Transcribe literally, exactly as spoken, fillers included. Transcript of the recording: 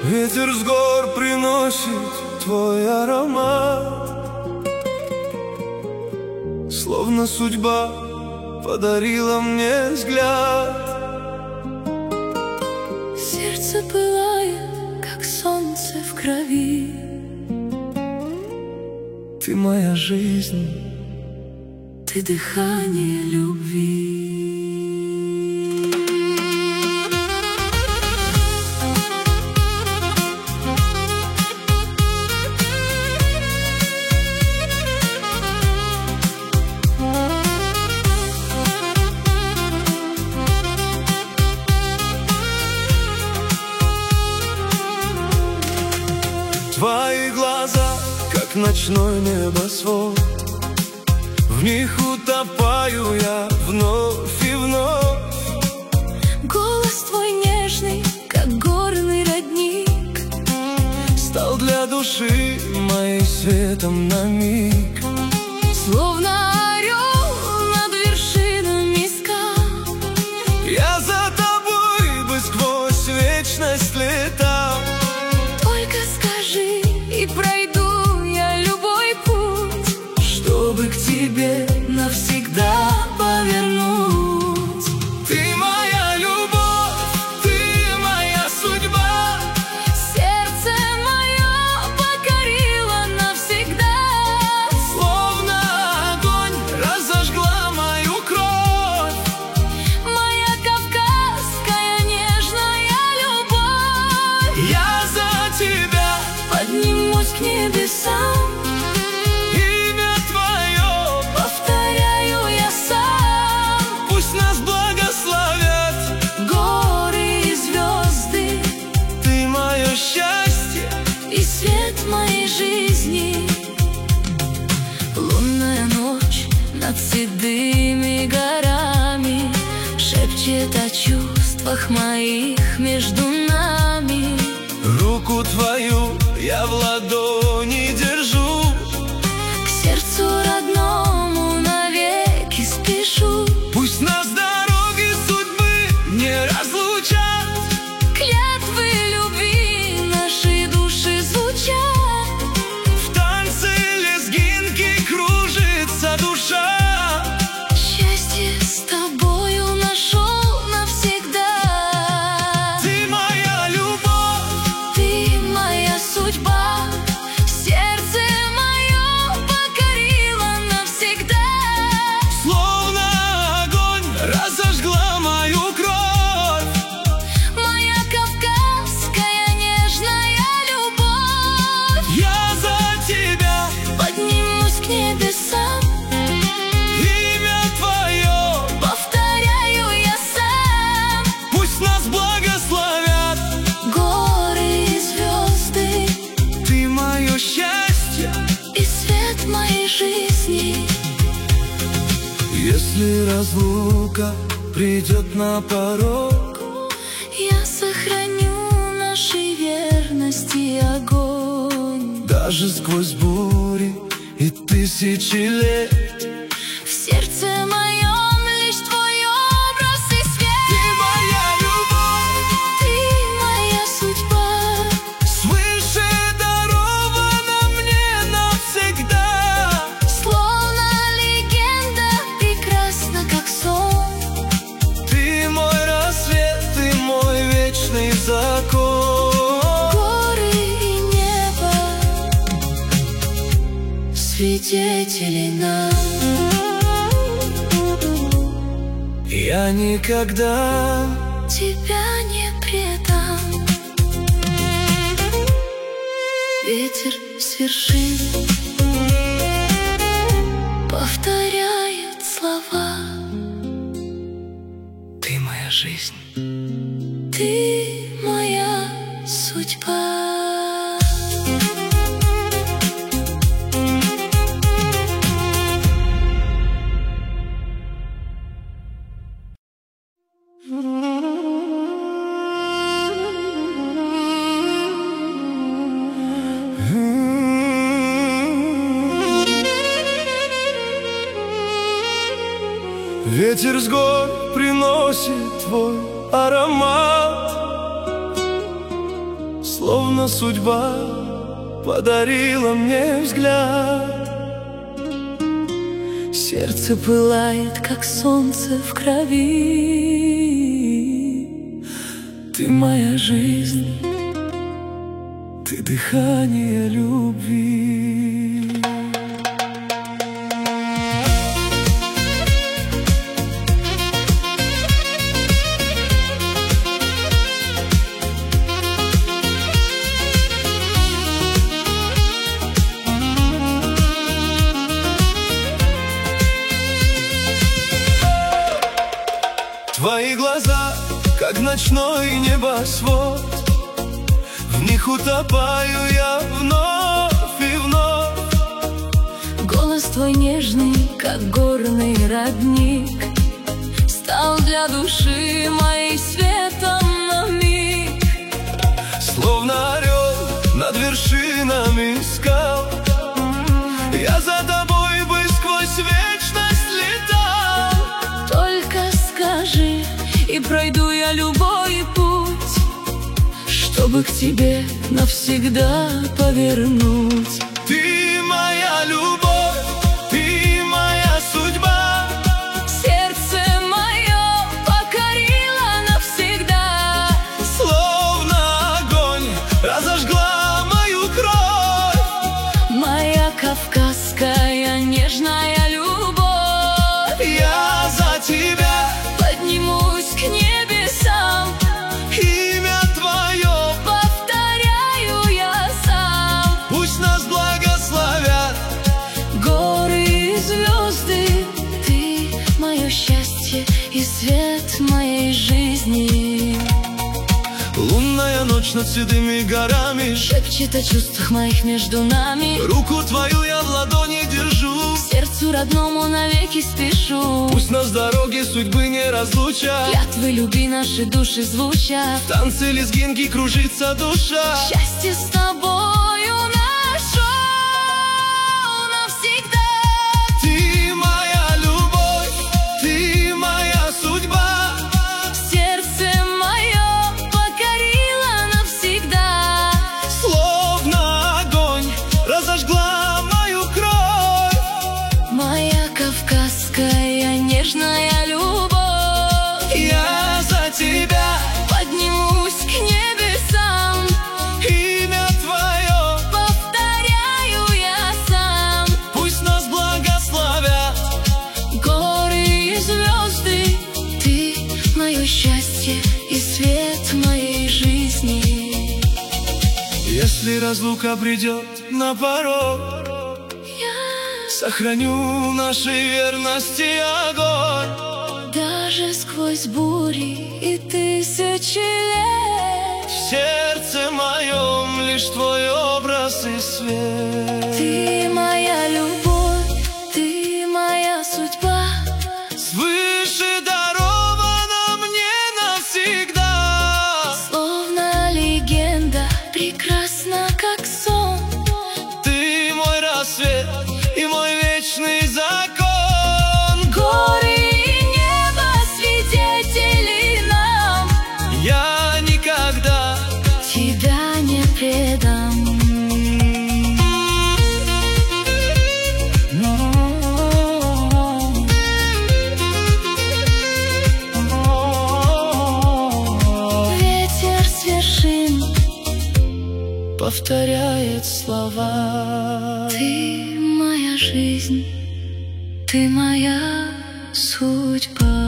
Ветер с гор приносит твой аромат, словно судьба подарила мне взгляд. Сердце пылает, как солнце в крови. Ты моя жизнь, ты дыхание любви. Твои глаза, как ночной небосвод, в них утопаю я вновь и вновь. Голос твой нежный, как горный родник, стал для души моей светом на миг. Словно орел над вершинами скал, я за тобой бы сквозь вечность летал. Только скажи, и пройду я любой путь, чтобы к тебе навсегда повернуть. Ты моя любовь, ты моя судьба, сердце мое покорило навсегда. Словно огонь разожгла мою кровь, моя кавказская нежная любовь. я за тебя поднимусь к небесам, имя твое повторяю я сам. пусть нас благословят Горы и звезды, ты мое счастье и свет моей жизни. Лунная ночь над седыми горами шепчет о чувствах моих между нами. Руку твою я в ладони держу, К сердцу родному навеки спешу. пусть нас дороги судьбы не разлучат. Клятвы любви наши души звучат, В танце лезгинки кружится душа. счастье с тобою нашел навсегда. Ты моя любовь, Ты моя судьба, сердце мое покорило навсегда. словно огонь разожгла мою кровь, Моя кавказская нежная любовь. я за тебя Поднимусь к небесам, имя твое повторяю я сам. пусть нас благословят Горы и звезды, ты мое счастье. и свет моей жизни. Если разлука придет на порог, Я сохраню нашей верности огонь. даже сквозь бури и тысячи лет, В сердце моем лишь твой образ и свет. ты моя любовь, Ты моя судьба, свыше дарована мне навсегда. словно легенда, прекрасна как сон. Ты мой рассвет, ты мой вечный закон. Горы и небо, свидетели нам. Я никогда Тебя не предам. Ветер с вершин повторяет слова. ты моя жизнь. Ты моя судьба. Ветер с гор приносит твой аромат, Словно судьба подарила мне взгляд. Сердце пылает, как солнце в крови. Ты моя жизнь, ты дыхание любви. Твои глаза, как ночной небосвод, в них утопаю я вновь и вновь. Голос твой нежный, как горный родник, стал для души моей светом на миг. Словно орел над вершинами скал, я за тобой бы сквозь вечность летал. Только скажи, и пройду я любой путь, чтобы к тебе навсегда повернуть. Ты моя любовь, ты моя судьба. Сердце мое покорило навсегда. Словно огонь разожгла мою кровь. Моя кавказская нежная любовь. Я за тебя поднимусь к небесам. Имя твое повторяю я сам. Пусть нас благословят горы и звезды. Ты мое счастье и свет моей жизни. Лунная ночь над седыми горами шепчет о чувствах моих между нами. Руку твою я в ладони держу, сердцу родному навеки спешу. Пусть нас дороги судьбы не разлучат, клятвы любви наши души звучат. В танце лезгинки кружится душа. Счастье с тобою нашу навсегда. Ты моя любовь, ты моя судьба. Сердце мое покорило навсегда. Словно огонь разожгла мою кровь. Моя кавказская нежная любовь. Я за тебя поднимусь к небесам. Имя твое повторяю я сам. Пусть нас благословят горы и звезды. Ты мое счастье и свет моей жизни. Если разлука придет на порог, Я сохраню нашей верности огонь. даже сквозь бури и тысячи лет. В сердце моем лишь твой образ и свет. Ты моя любовь, ты моя судьба. Свыше дарована мне навсегда. Словно легенда, прекрасна как сон. Ты мой рассвет и мой вечный закон. Горы и небо свидетели нам. Я никогда тебя не предам. Ветер с вершин повторяет слова. Ты моя жизнь, ты моя судьба.